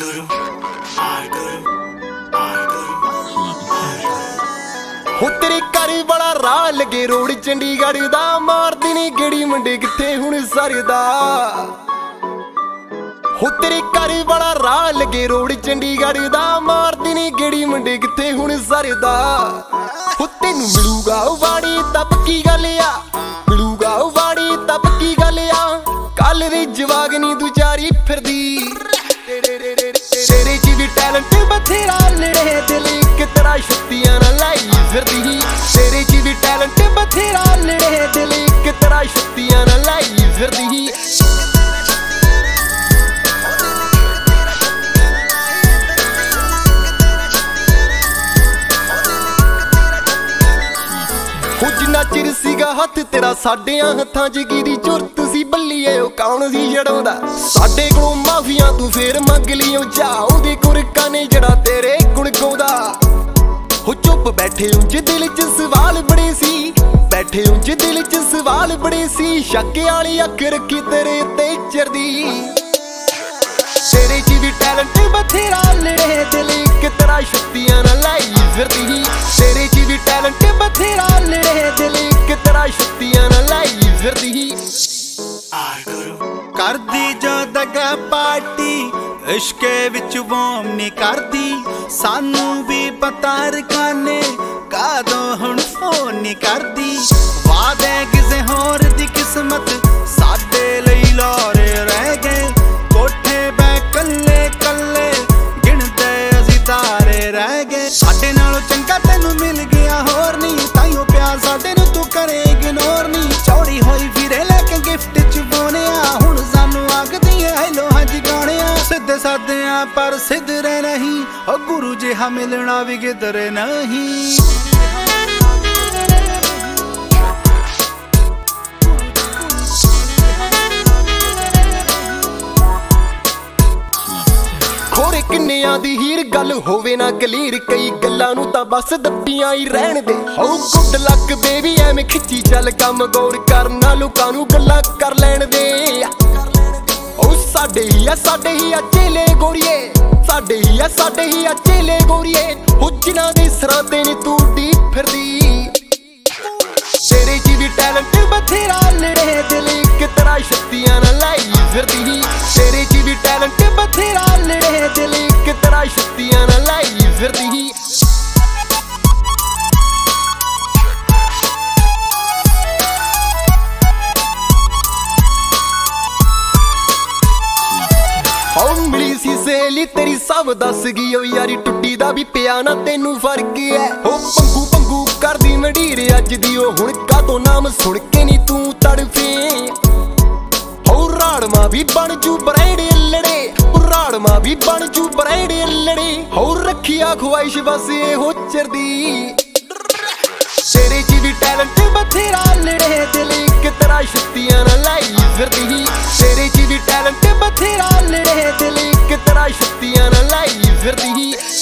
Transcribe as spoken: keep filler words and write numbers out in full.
हो तेरे घर बड़ा राह लगे रोड चंडीगढ़ दा, मारदी नी गेड़ी मुंडे किथे हुण सरदा। हो तेरे घर बड़ा राह लगे रोड चंडीगढ़ दा, मारदी नी गेड़ी मुंडे किथे हुण सरदा। हो तेनू मिलूगा वाड़ी तां पक्की गल आ, मिलूगा वाड़ी तां पक्की गल आ, कल दी जवागनी तू जारी फिरदी। तेरे च भी टैलेंट बथेरा लड़े दिल इक तरह छुट्टियां ना लाई फिरदी। तेरे च भी टैलेंट बथेरा लड़े दिल इक तरह छुट्टियां ना लाई फिरदी। जिन्ना चिर सीगा हथ तेरा साडियां हत्थां च गिरी जुरत सी बल्लीए ओ कौन सी छड़ाउंदा। साडे कोलों माफियां तू फेर मंग लियो जा, ओहदे गुरका ने जड़ा तेरे गुण गाउंदा। हो चुप बैठे उंज दिल च सवाल बड़े सी, बैठे उंज दिल च सवाल बड़े सी, शक वाली अख रखी तेरे ते चरदी। तेरे च भी टैलेंट बथेरा लड़े दिल इक तरह छुट्टियां ना लाई फिरदी। तेरे च भी टैलेंट बथेरा लड़े दिल इक तरह छुट्टियां ना लाई फिरदी। करदी जो दगा पार्टी इश्के विच वोम नी करदी, सानू भी पता रखाने कादों हुण फोन नी करदी। वादे किसे होर दी किस्मत साडे लई लौरे रह गए, कोठे बै कल्ले कल्ले गिणदे असीं तारे रह गए। साडे नालों चंगा तैनू मिल गया होर नी, ताइयों प्यार साडे नू तू करे इग्नोर नी। चौड़ी होई फिरे लेके गिफ्ट च बोनिया, हुण सानू आखदी है हैलो हां जी गाणिया। सिद्धे साधे आ पर सिद्धरे नहीं, ओ गुरु जिहा मिलना भी किधरे नहीं। खोरे किन्नियां दी हीर गल होवे ना कलीर, कई गल्लां नू तां बस दब्बियां ही रहण दे। हो गुड लक बेबी एवें खिच्ची चल कम गौर करना, लोकां नू गल्लां कर लैण दे। ओ साडे ही आ साडे ही आ चेले गोरीए, साडे ही आ साडे ही आ चेले गोरीए, हो जिन्हां दे सरां ते नी तू डी फिरदी। तेरे च भी टैलेंट बथेरा लड़े दिल इक तरह छुट्टियां ना लाई फिरदी। तेरे च भी टैलेंट बथेरा लड़े दिल इक तरह छुट्टियां ना लाई फिरदी। मिली सी सहेली तेरी सब दस गई, ओ यारी टुट्टी दा भी पिया ना तेनू फर्क है। ओ पंगू पंगू करदी मंडीर अज दी, ओ हुण कातों नाम सुन के नी तू तड़फे। हो राड़मा भी बन जू बरैड़े लड़े, राड़मा भी बन जू बरैड़े लड़े, हो रखिया ख्वाहिश बस ये हो चरदी। तेरे च भी टैलेंट बथेरा लड़े दिल इक तरह छुट्टियां ना लाई फिरदी। तेरे च भी टैलेंट बथेरा लड़े दिल इक तरह छुट्टियां ना लाई फिरदी।